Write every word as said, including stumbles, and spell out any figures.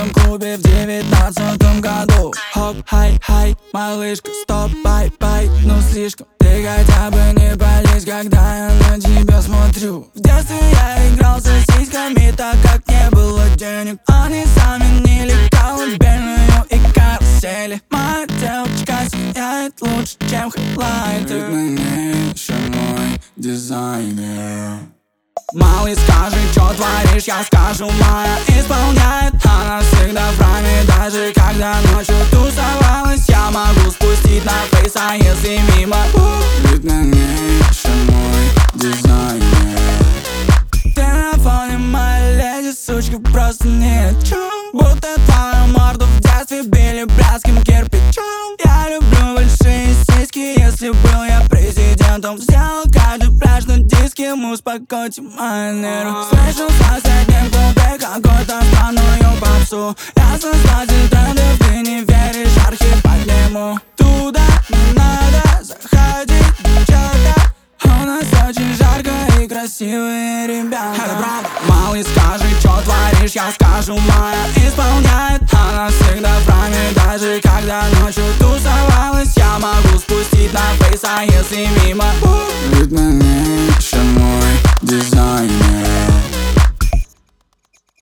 этом клубе в девятнадцатом году. Хоп, хай, хай, малышка, стоп, бай, бай. Ну слишком, ты хотя бы не болеть, когда я на тебя смотрю. В детстве я играл с сиськами, так как не было денег. Они заменили колыбельную и карусели. Моя девочка сияет лучше, чем хайлайтер. Ты на ней еще мой дизайнер. Малый, скажи, чё творишь, я скажу, моя исполняет. Она всегда в раме, даже когда ночью тусовалась. Я могу спустить на фейс, а если мимо, ведь на ней еще мой дизайнер. Ты на фоне моей леди, сучка, просто ни о чем. Будто твою морду в детстве били блядским кирпичом. Я люблю большие сиськи, если был я президентом. Сделал каждый пляж на диске, мы успокойте мои нервы. Слышал в соседнем клубе какой-то странную попсу. Я создатель трендов, ты не веришь, архив подниму. Туда не надо заходить, девчата. У нас очень жарко и красивые ребята. Это правда. Малый, скажи, чё творишь, я скажу, моя исполняет. Она всегда в раме, даже когда ночью тусовалась. Я могу спустить на фейс, а если мимо, ведь на ней еще мой дизайнер.